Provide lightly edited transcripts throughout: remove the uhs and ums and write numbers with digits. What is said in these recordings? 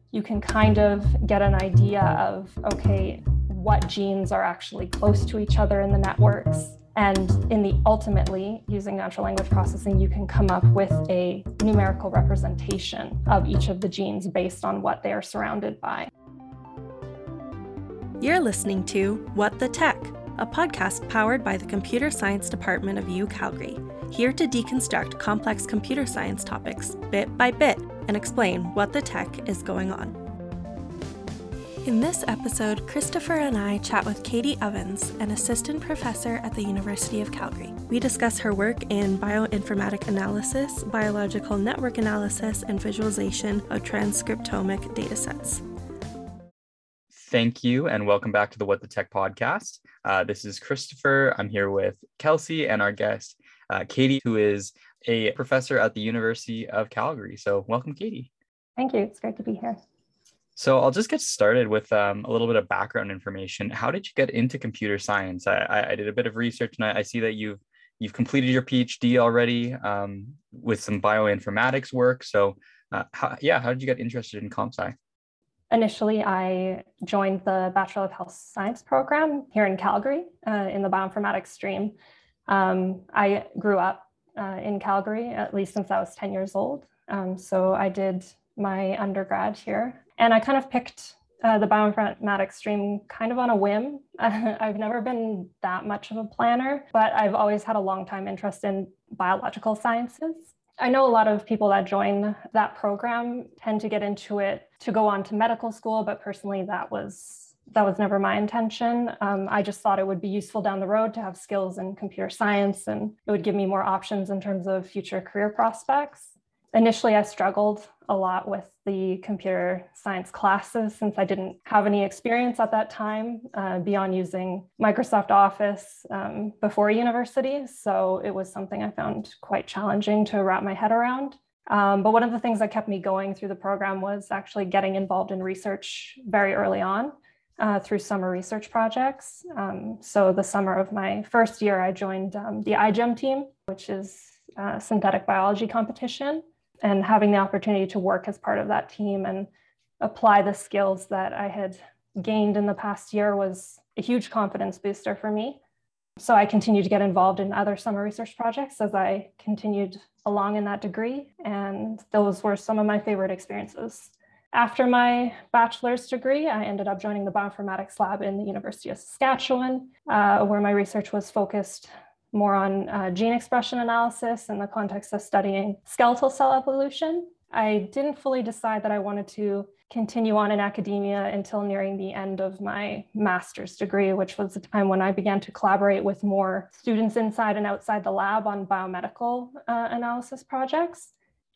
you can kind of get an idea of, okay, what genes are actually close to each other in the networks. And ultimately, using natural language processing, you can come up with a numerical representation of each of the genes based on what they are surrounded by. You're listening to What the Tech, a podcast powered by the Computer Science Department of U Calgary, here to deconstruct complex computer science topics bit by bit and explain what the tech is going on. In this episode, Christopher and I chat with Katie Ovens, an assistant professor at the University of Calgary. We discuss her work in bioinformatic analysis, biological network analysis, and visualization of transcriptomic datasets. Thank you, and welcome back to the What the Tech podcast. This is Christopher. I'm here with Kelsey and our guest, Katie, who is a professor at the University of Calgary. So welcome, Katie. Thank you. It's great to be here. So I'll just get started with a little bit of background information. How did you get into computer science? I did a bit of research, and I see that you've completed your PhD already with some bioinformatics work. So how did you get interested in comp sci? Initially, I joined the Bachelor of Health Science program here in Calgary in the bioinformatics stream. I grew up in Calgary, at least since I was 10 years old. So I did my undergrad here. And I kind of picked the bioinformatics stream kind of on a whim. I've never been that much of a planner, but I've always had a long time interest in biological sciences. I know a lot of people that join that program tend to get into it to go on to medical school, but personally that was never my intention. I just thought it would be useful down the road to have skills in computer science, and it would give me more options in terms of future career prospects. Initially, I struggled a lot with the computer science classes since I didn't have any experience at that time beyond using Microsoft Office before university. So it was something I found quite challenging to wrap my head around. But one of the things that kept me going through the program was actually getting involved in research very early on through summer research projects. So the summer of my first year, I joined the iGEM team, which is a synthetic biology competition. And having the opportunity to work as part of that team and apply the skills that I had gained in the past year was a huge confidence booster for me. So I continued to get involved in other summer research projects as I continued along in that degree. And those were some of my favorite experiences. After my bachelor's degree, I ended up joining the bioinformatics lab in the University of Saskatchewan, where my research was focused more on gene expression analysis in the context of studying skeletal cell evolution. I didn't fully decide that I wanted to continue on in academia until nearing the end of my master's degree, which was the time when I began to collaborate with more students inside and outside the lab on biomedical analysis projects.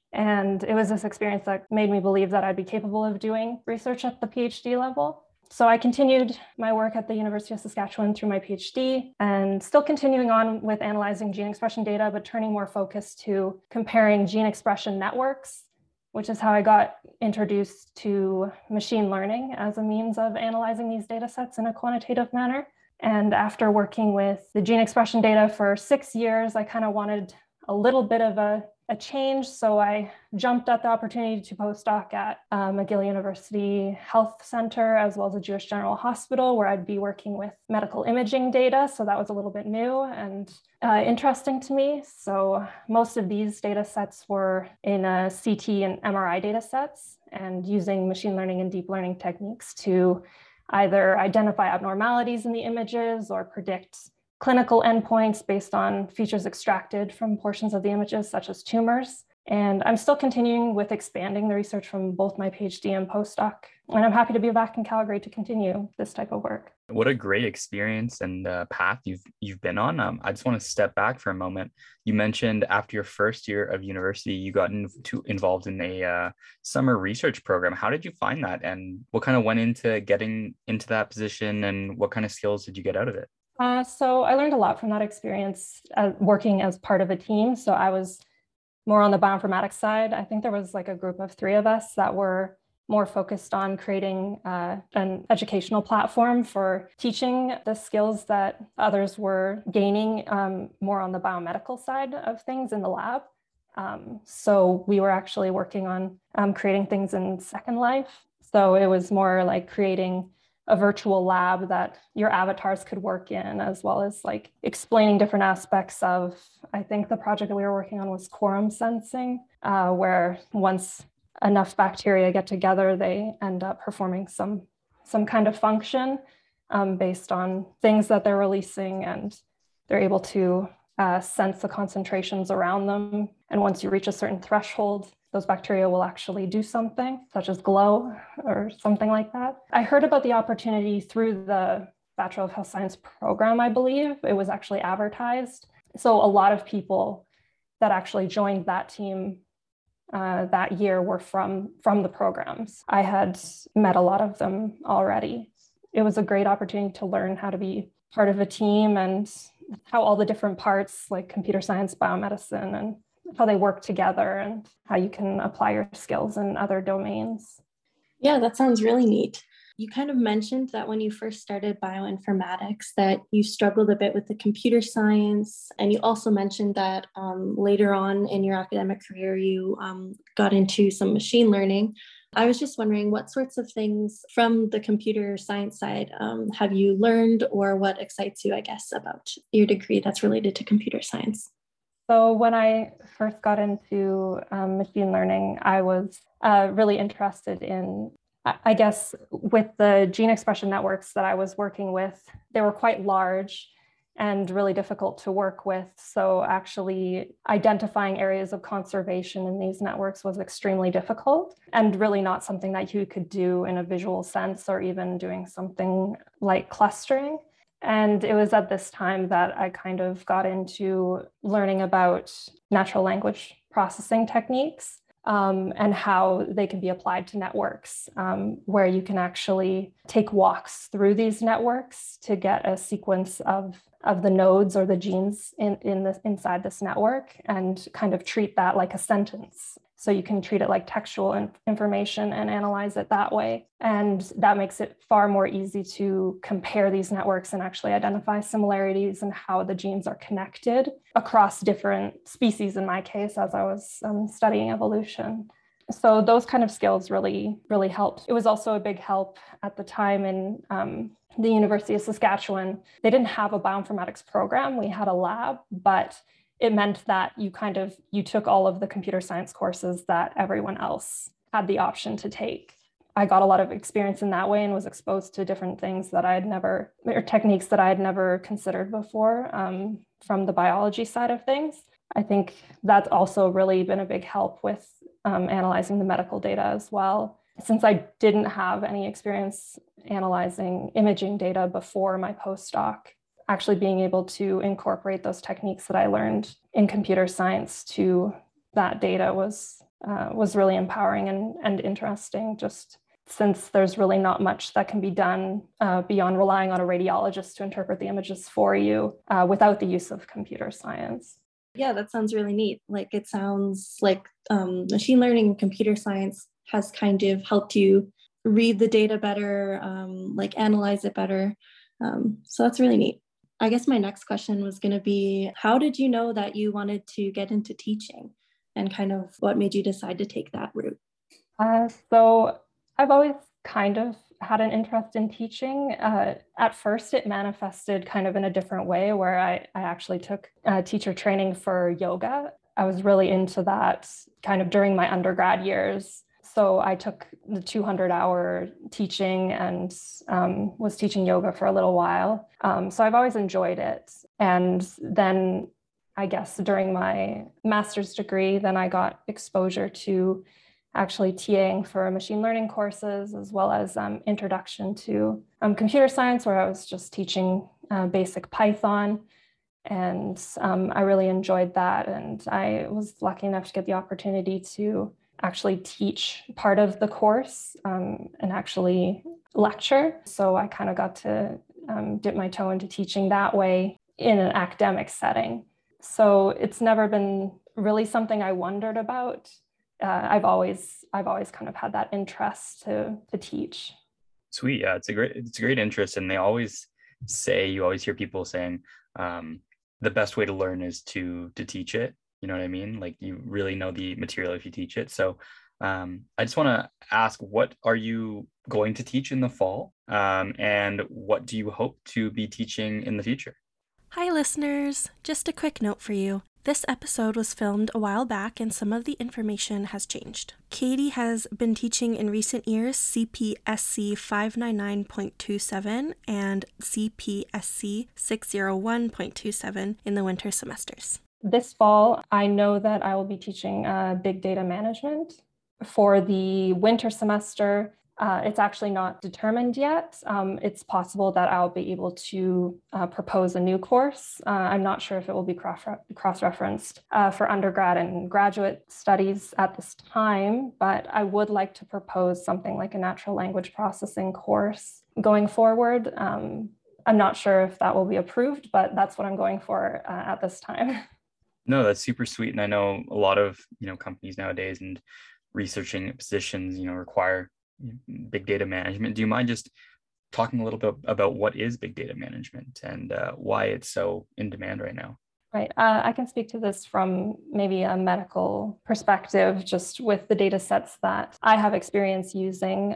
And it was this experience that made me believe that I'd be capable of doing research at the PhD level. So I continued my work at the University of Saskatchewan through my PhD and still continuing on with analyzing gene expression data, but turning more focus to comparing gene expression networks, which is how I got introduced to machine learning as a means of analyzing these data sets in a quantitative manner. And after working with the gene expression data for 6 years, I kind of wanted a little bit of a change. So I jumped at the opportunity to postdoc at McGill University Health Center, as well as the Jewish General Hospital, where I'd be working with medical imaging data. So that was a little bit new and interesting to me. So most of these data sets were in CT and MRI data sets, and using machine learning and deep learning techniques to either identify abnormalities in the images or predict clinical endpoints based on features extracted from portions of the images, such as tumors. And I'm still continuing with expanding the research from both my PhD and postdoc. And I'm happy to be back in Calgary to continue this type of work. What a great experience and path you've been on. I just want to step back for a moment. You mentioned after your first year of university, you got involved in a summer research program. How did you find that? And what kind of went into getting into that position, and what kind of skills did you get out of it? So I learned a lot from that experience working as part of a team. So I was more on the bioinformatics side. I think there was like a group of 3 of us that were more focused on creating an educational platform for teaching the skills that others were gaining more on the biomedical side of things in the lab. So we were actually working on creating things in Second Life. So it was more like creating a virtual lab that your avatars could work in, as well as like explaining different aspects of, I think the project that we were working on was quorum sensing, where once enough bacteria get together, they end up performing some kind of function based on things that they're releasing, and they're able to sense the concentrations around them. And once you reach a certain threshold, those bacteria will actually do something, such as glow or something like that. I heard about the opportunity through the Bachelor of Health Science program, I believe. It was actually advertised. So a lot of people that actually joined that team that year were from the programs. I had met a lot of them already. It was a great opportunity to learn how to be part of a team and how all the different parts like computer science, biomedicine, and how they work together and how you can apply your skills in other domains. Yeah, that sounds really neat. You kind of mentioned that when you first started bioinformatics that you struggled a bit with the computer science, and you also mentioned that later on in your academic career you got into some machine learning. I was just wondering what sorts of things from the computer science side have you learned, or what excites you, I guess, about your degree that's related to computer science? So when I first got into machine learning, I was really interested in, I guess, with the gene expression networks that I was working with, they were quite large and really difficult to work with. So actually identifying areas of conservation in these networks was extremely difficult and really not something that you could do in a visual sense or even doing something like clustering. And it was at this time that I kind of got into learning about natural language processing techniques and how they can be applied to networks, where you can actually take walks through these networks to get a sequence of the nodes or the genes inside this network and kind of treat that like a sentence. So you can treat it like textual information and analyze it that way. And that makes it far more easy to compare these networks and actually identify similarities and how the genes are connected across different species, in my case, as I was studying evolution. So those kind of skills really, really helped. It was also a big help at the time in the University of Saskatchewan. They didn't have a bioinformatics program. We had a lab, but it meant that you took all of the computer science courses that everyone else had the option to take. I got a lot of experience in that way and was exposed to different things that or techniques that I had never considered before from the biology side of things. I think that's also really been a big help with analyzing the medical data as well. Since I didn't have any experience analyzing imaging data before my postdoc, actually being able to incorporate those techniques that I learned in computer science to that data was really empowering and interesting, just since there's really not much that can be done beyond relying on a radiologist to interpret the images for you without the use of computer science. Yeah, that sounds really neat. Like, it sounds like machine learning and computer science has kind of helped you read the data better, like analyze it better. So that's really neat. I guess my next question was going to be, how did you know that you wanted to get into teaching, and kind of what made you decide to take that route? So I've always kind of had an interest in teaching. At first, it manifested kind of in a different way, where I actually took teacher training for yoga. I was really into that kind of during my undergrad years. So I took the 200-hour teaching and was teaching yoga for a little while. So I've always enjoyed it. And then I guess during my master's degree, then I got exposure to actually TAing for machine learning courses, as well as introduction to computer science, where I was just teaching basic Python. And I really enjoyed that. And I was lucky enough to get the opportunity to actually teach part of the course and actually lecture. So I kind of got to dip my toe into teaching that way in an academic setting. So it's never been really something I wondered about. I've always kind of had that interest to teach. Sweet. Yeah, it's a great interest. And you always hear people saying the best way to learn is to teach it. You know what I mean? Like, you really know the material if you teach it. So I just want to ask, what are you going to teach in the fall? And what do you hope to be teaching in the future? Hi, listeners. Just a quick note for you. This episode was filmed a while back and some of the information has changed. Katie has been teaching in recent years CPSC 599.27 and CPSC 601.27 in the winter semesters. This fall, I know that I will be teaching big data management. For the winter semester, it's actually not determined yet. It's possible that I'll be able to propose a new course. I'm not sure if it will be cross-referenced for undergrad and graduate studies at this time, but I would like to propose something like a natural language processing course going forward. I'm not sure if that will be approved, but that's what I'm going for at this time. No, that's super sweet. And I know a lot of, companies nowadays and researching positions, require big data management. Do you mind just talking a little bit about what is big data management and why it's so in demand right now? Right. I can speak to this from maybe a medical perspective, just with the data sets that I have experience using.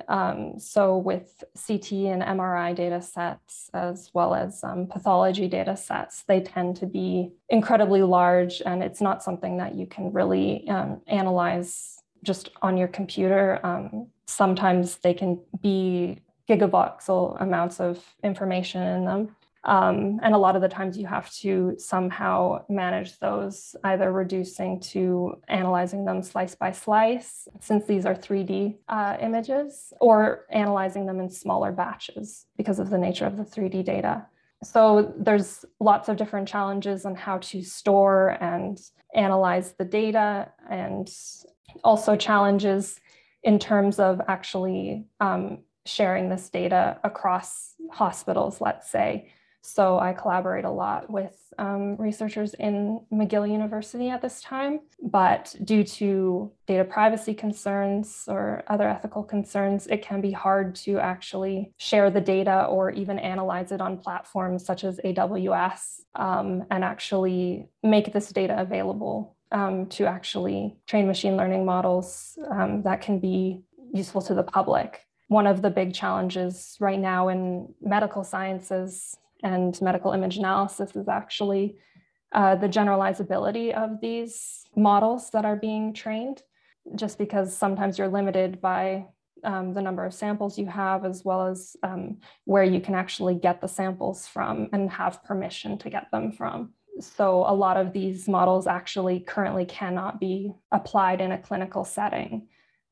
So with CT and MRI data sets, as well as pathology data sets, they tend to be incredibly large, and it's not something that you can really analyze just on your computer. Sometimes they can be gigavoxel amounts of information in them. And a lot of the times you have to somehow manage those, either reducing to analyzing them slice by slice, since these are 3D images, or analyzing them in smaller batches because of the nature of the 3D data. So there's lots of different challenges on how to store and analyze the data, and also challenges in terms of actually sharing this data across hospitals, let's say. So I collaborate a lot with researchers in McGill University at this time, but due to data privacy concerns or other ethical concerns, it can be hard to actually share the data or even analyze it on platforms such as AWS, and actually make this data available to actually train machine learning models that can be useful to the public. One of the big challenges right now in medical sciences and medical image analysis is actually the generalizability of these models that are being trained, just because sometimes you're limited by the number of samples you have, as well as where you can actually get the samples from and have permission to get them from. So a lot of these models actually currently cannot be applied in a clinical setting,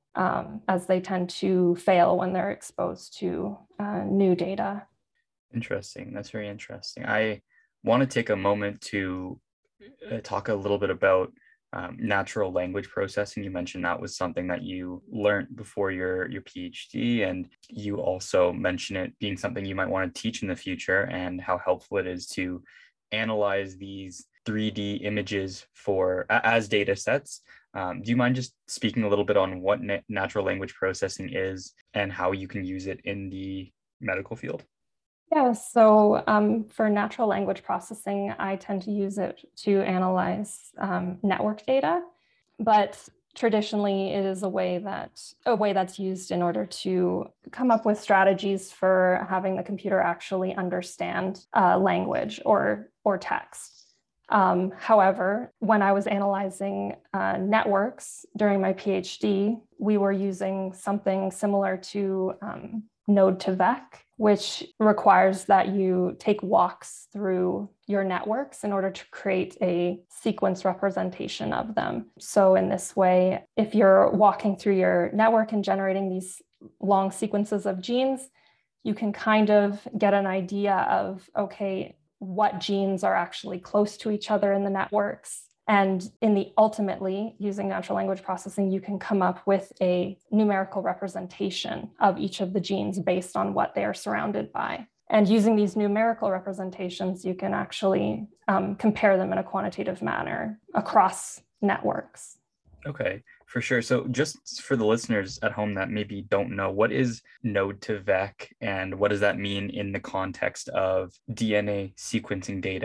as they tend to fail when they're exposed to new data. Interesting. That's very interesting. I want to take a moment to talk a little bit about natural language processing. You mentioned that was something that you learned before your PhD, and you also mentioned it being something you might want to teach in the future, and how helpful it is to analyze these 3D images as data sets. Do you mind just speaking a little bit on what natural language processing is and how you can use it in the medical field? Yeah, so for natural language processing, I tend to use it to analyze network data, but traditionally it is a way that's used in order to come up with strategies for having the computer actually understand language or text. However, when I was analyzing networks during my PhD, we were using something similar to Node2Vec, which requires that you take walks through your networks in order to create a sequence representation of them. So in this way, if you're walking through your network and generating these long sequences of genes, you can kind of get an idea of, okay, what genes are actually close to each other in the networks. And ultimately, using natural language processing, you can come up with a numerical representation of each of the genes based on what they are surrounded by. And using these numerical representations, you can actually compare them in a quantitative manner across networks. Okay, for sure. So just for the listeners at home that maybe don't know, what is Node2Vec and what does that mean in the context of DNA sequencing data?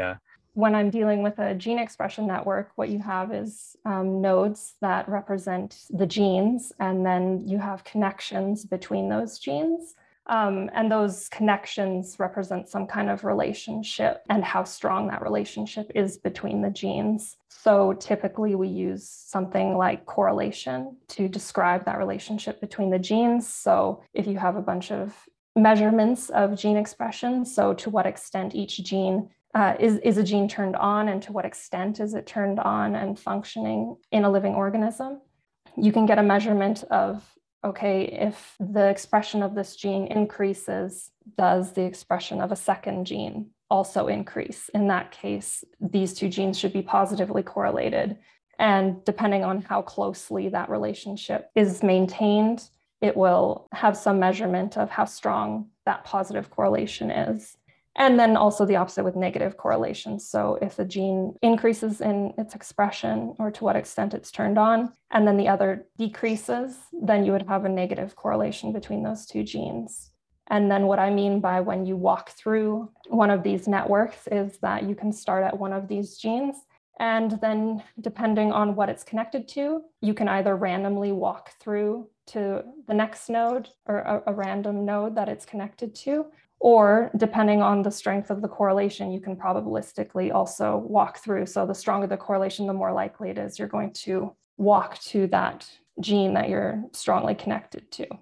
when I'm dealing with a gene expression network, what you have is nodes that represent the genes, and then you have connections between those genes. And those connections represent some kind of relationship and how strong that relationship is between the genes. So typically we use something like correlation to describe that relationship between the genes. So if you have a bunch of measurements of gene expression, so to what extent each gene is a gene turned on, and to what extent is it turned on and functioning in a living organism, you can get a measurement of, okay, if the expression of this gene increases, does the expression of a second gene also increase? In that case, these two genes should be positively correlated. And depending on how closely that relationship is maintained, it will have some measurement of how strong that positive correlation is. And then also the opposite with negative correlation. So if a gene increases in its expression, or to what extent it's turned on, and then the other decreases, then you would have a negative correlation between those two genes. And then what I mean by when you walk through one of these networks is that you can start at one of these genes, and then depending on what it's connected to, you can either randomly walk through to the next node, or a random node that it's connected to, or depending on the strength of the correlation, you can probabilistically also walk through. So the stronger the correlation, the more likely it is you're going to walk to that gene that you're strongly connected to.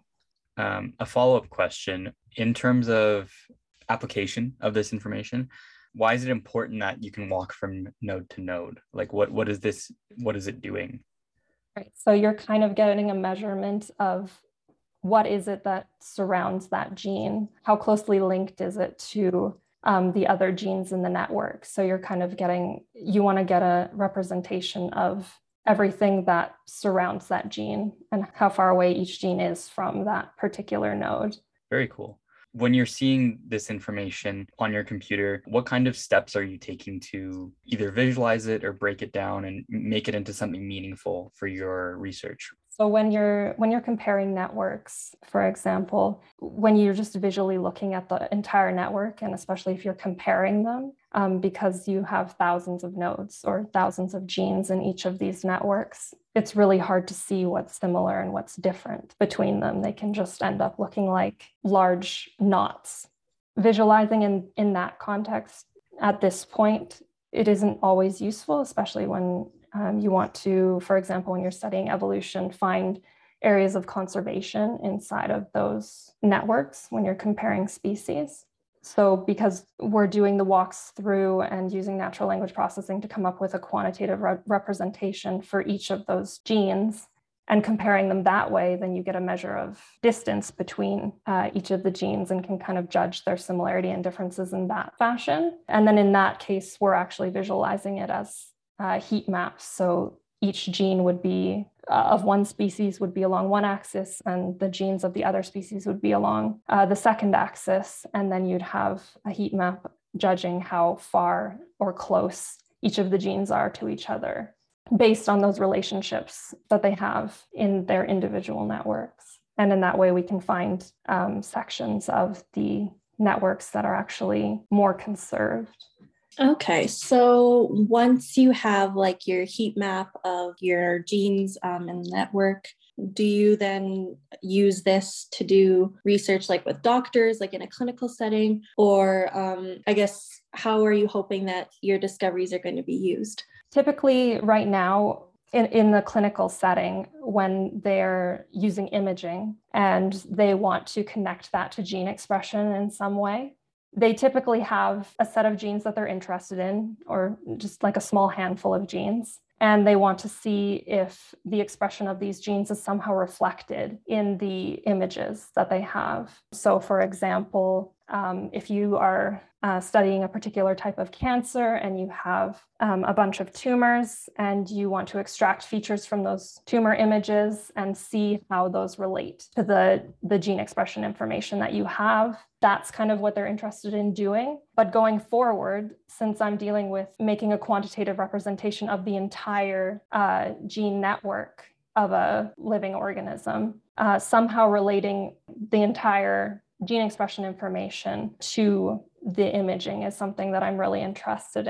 A follow-up question, in terms of application of this information, why is it important that you can walk from node to node? Like what is it doing? Right. So you're kind of getting a measurement of what is it that surrounds that gene? How closely linked is it to the other genes in the network? So you're kind of you want to get a representation of everything that surrounds that gene and how far away each gene is from that particular node. Very cool. When you're seeing this information on your computer, what kind of steps are you taking to either visualize it or break it down and make it into something meaningful for your research? So when you're comparing networks, for example, when you're just visually looking at the entire network, and especially if you're comparing them, because you have thousands of nodes or thousands of genes in each of these networks, it's really hard to see what's similar and what's different between them. They can just end up looking like large knots. Visualizing in that context at this point, it isn't always useful, especially when you want to, for example, when you're studying evolution, find areas of conservation inside of those networks when you're comparing species. So because we're doing the walks through and using natural language processing to come up with a quantitative representation for each of those genes and comparing them that way, then you get a measure of distance between each of the genes and can kind of judge their similarity and differences in that fashion. And then in that case, we're actually visualizing it as heat maps. So each gene would be of one species would be along one axis, and the genes of the other species would be along the second axis. And then you'd have a heat map judging how far or close each of the genes are to each other based on those relationships that they have in their individual networks. And in that way, we can find sections of the networks that are actually more conserved. Okay, so once you have like your heat map of your genes in the network, do you then use this to do research like with doctors, like in a clinical setting? Or I guess, how are you hoping that your discoveries are going to be used? Typically right now, in the clinical setting, when they're using imaging and they want to connect that to gene expression in some way, they typically have a set of genes that they're interested in, or just like a small handful of genes. And they want to see if the expression of these genes is somehow reflected in the images that they have. So for example, if you are studying a particular type of cancer and you have a bunch of tumors and you want to extract features from those tumor images and see how those relate to the gene expression information that you have, that's kind of what they're interested in doing. But going forward, since I'm dealing with making a quantitative representation of the entire gene network of a living organism, somehow relating the entire gene expression information to the imaging is something that I'm really interested in.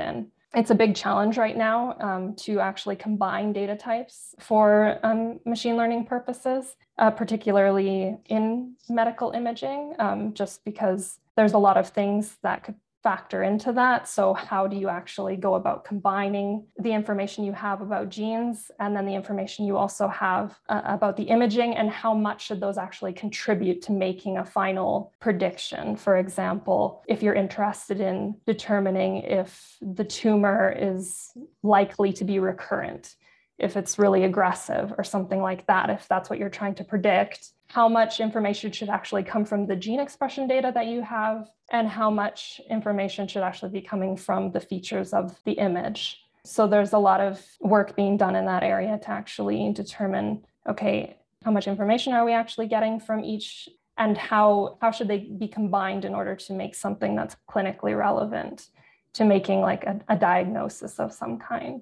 It's a big challenge right now to actually combine data types for machine learning purposes, particularly in medical imaging, just because there's a lot of things that could factor into that. So how do you actually go about combining the information you have about genes and then the information you also have about the imaging, and how much should those actually contribute to making a final prediction? For example, if you're interested in determining if the tumor is likely to be recurrent, if it's really aggressive or something like that, if that's what you're trying to predict, how much information should actually come from the gene expression data that you have, and how much information should actually be coming from the features of the image. So there's a lot of work being done in that area to actually determine, okay, how much information are we actually getting from each, and how should they be combined in order to make something that's clinically relevant to making like a diagnosis of some kind.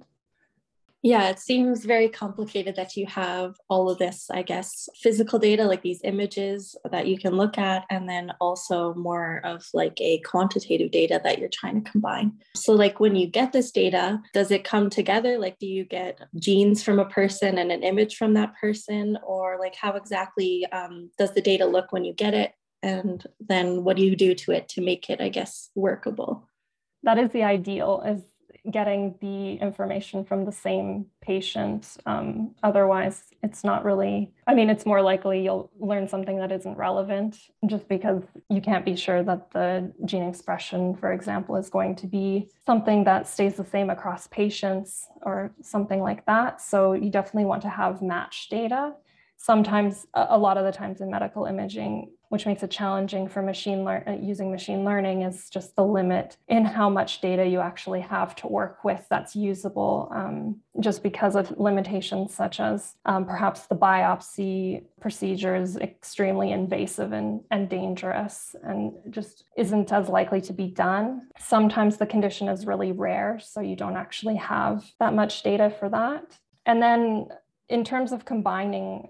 Yeah, it seems very complicated that you have all of this, I guess, physical data, like these images that you can look at, and then also more of like a quantitative data that you're trying to combine. So like when you get this data, does it come together? Like, do you get genes from a person and an image from that person? Or like how exactly does the data look when you get it? And then what do you do to it to make it, I guess, workable? That is the ideal, is getting the information from the same patient. Otherwise, it's not really, I mean, it's more likely you'll learn something that isn't relevant just because you can't be sure that the gene expression, for example, is going to be something that stays the same across patients or something like that. So you definitely want to have matched data. Sometimes, a lot of the times in medical imaging, which makes it challenging for using machine learning, is just the limit in how much data you actually have to work with that's usable, just because of limitations such as perhaps the biopsy procedure is extremely invasive and dangerous and just isn't as likely to be done. Sometimes the condition is really rare, so you don't actually have that much data for that. And then in terms of combining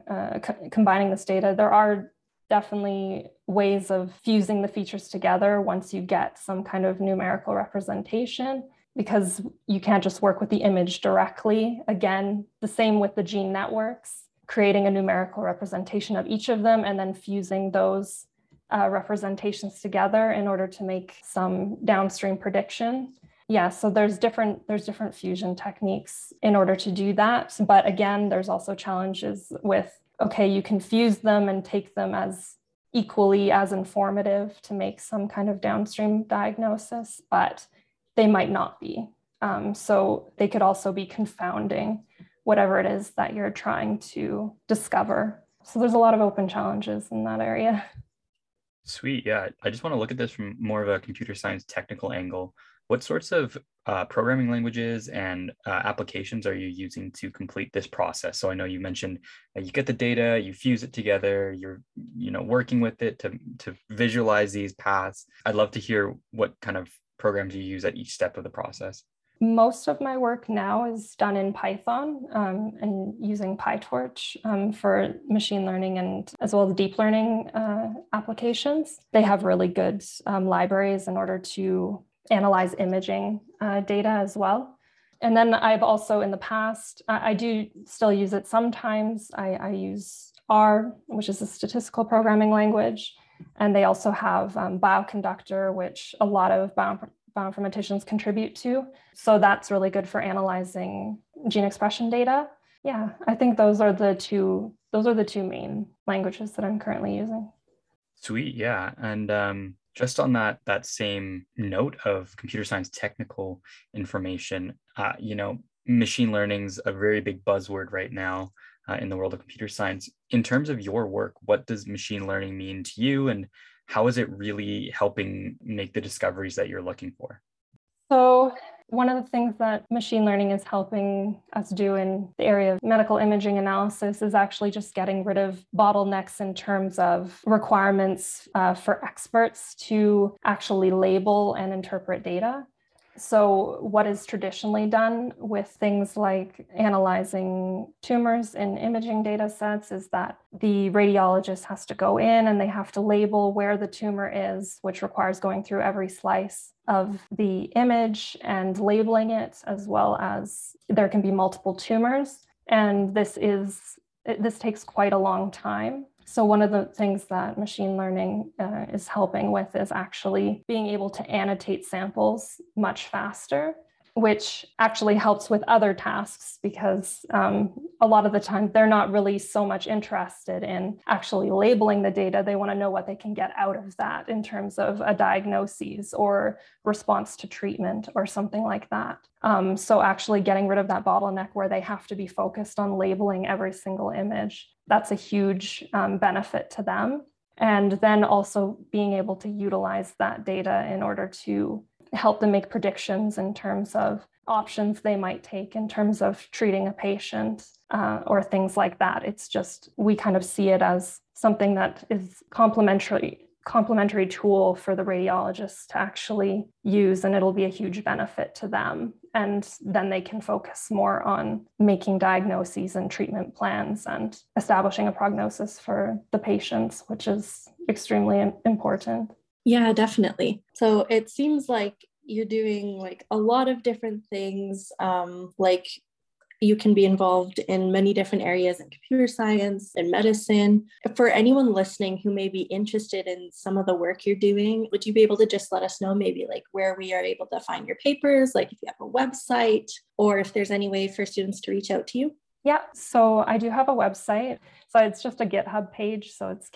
this data, there are definitely ways of fusing the features together once you get some kind of numerical representation, because you can't just work with the image directly. Again, the same with the gene networks, creating a numerical representation of each of them and then fusing those representations together in order to make some downstream prediction. Yeah, so there's different fusion techniques in order to do that. But again, there's also challenges with, okay, you can fuse them and take them as equally as informative to make some kind of downstream diagnosis, but they might not be. So they could also be confounding whatever it is that you're trying to discover. So there's a lot of open challenges in that area. Sweet. Yeah. I just want to look at this from more of a computer science technical angle. What sorts of programming languages and applications are you using to complete this process? So I know you mentioned you get the data, you fuse it together, you're working with it to visualize these paths. I'd love to hear what kind of programs you use at each step of the process. Most of my work now is done in Python and using PyTorch for machine learning and as well as deep learning applications. They have really good libraries in order to analyze imaging data as well. And then I've also in the past, I do still use it sometimes. I use R, which is a statistical programming language. And they also have Bioconductor, which a lot of bioinformaticians contribute to. So that's really good for analyzing gene expression data. Yeah, I think those are the two main languages that I'm currently using. Sweet, yeah. And just on that same note of computer science technical information, machine learning's a very big buzzword right now in the world of computer science. In terms of your work, what does machine learning mean to you, and how is it really helping make the discoveries that you're looking for? So one of the things that machine learning is helping us do in the area of medical imaging analysis is actually just getting rid of bottlenecks in terms of requirements for experts to actually label and interpret data. So what is traditionally done with things like analyzing tumors in imaging data sets is that the radiologist has to go in and they have to label where the tumor is, which requires going through every slice of the image and labeling it, as well as there can be multiple tumors. And this takes quite a long time. So one of the things that machine learning is helping with is actually being able to annotate samples much faster, which actually helps with other tasks because a lot of the time they're not really so much interested in actually labeling the data. They want to know what they can get out of that in terms of a diagnosis or response to treatment or something like that. So actually getting rid of that bottleneck where they have to be focused on labeling every single image, that's a huge benefit to them. And then also being able to utilize that data in order to help them make predictions in terms of options they might take in terms of treating a patient or things like that. It's just, we kind of see it as something that is complementary tool for the radiologists to actually use, and it'll be a huge benefit to them. And then they can focus more on making diagnoses and treatment plans and establishing a prognosis for the patients, which is extremely important. Yeah, definitely. So it seems like you're doing like a lot of different things. Like you can be involved in many different areas in computer science and medicine. For anyone listening who may be interested in some of the work you're doing, would you be able to just let us know maybe like where we are able to find your papers, like if you have a website, or if there's any way for students to reach out to you? Yeah, so I do have a website. So it's just a GitHub page. So it's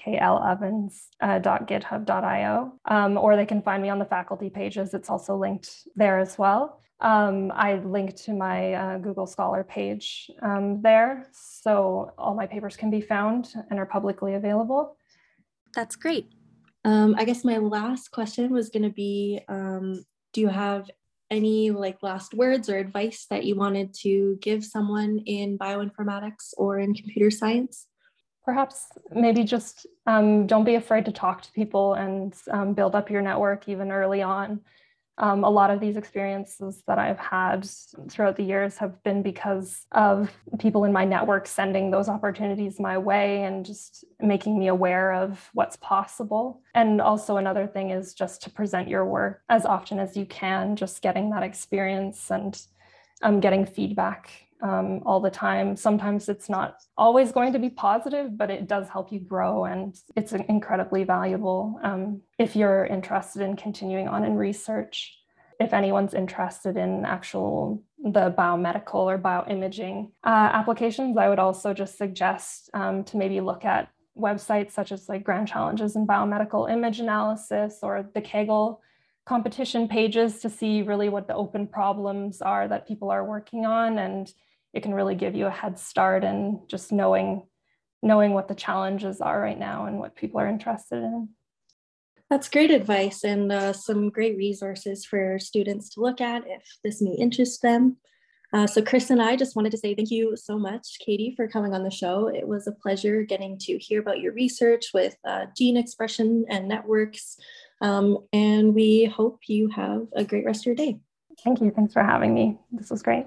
klevans.github.io, or they can find me on the faculty pages. It's also linked there as well. I link to my Google Scholar page there. So all my papers can be found and are publicly available. That's great. I guess my last question was going to be, do you have any like last words or advice that you wanted to give someone in bioinformatics or in computer science? Perhaps maybe just don't be afraid to talk to people and build up your network even early on. A lot of these experiences that I've had throughout the years have been because of people in my network sending those opportunities my way and just making me aware of what's possible. And also another thing is just to present your work as often as you can, just getting that experience and getting feedback all the time. Sometimes it's not always going to be positive, but it does help you grow, and it's incredibly valuable if you're interested in continuing on in research. If anyone's interested in the biomedical or bioimaging applications, I would also just suggest to maybe look at websites such as like Grand Challenges in Biomedical Image Analysis or the Kaggle competition pages to see really what the open problems are that people are working on, and it can really give you a head start in just knowing what the challenges are right now and what people are interested in. That's great advice and some great resources for students to look at if this may interest them. So Chris and I just wanted to say thank you so much, Katie, for coming on the show. It was a pleasure getting to hear about your research with gene expression and networks. And we hope you have a great rest of your day. Thank you. Thanks for having me. This was great.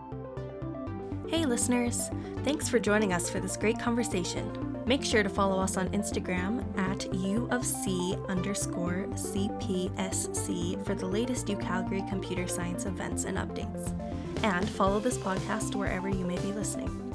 Hey listeners, thanks for joining us for this great conversation. Make sure to follow us on Instagram at U_CPSC for the latest UCalgary computer science events and updates. And follow this podcast wherever you may be listening.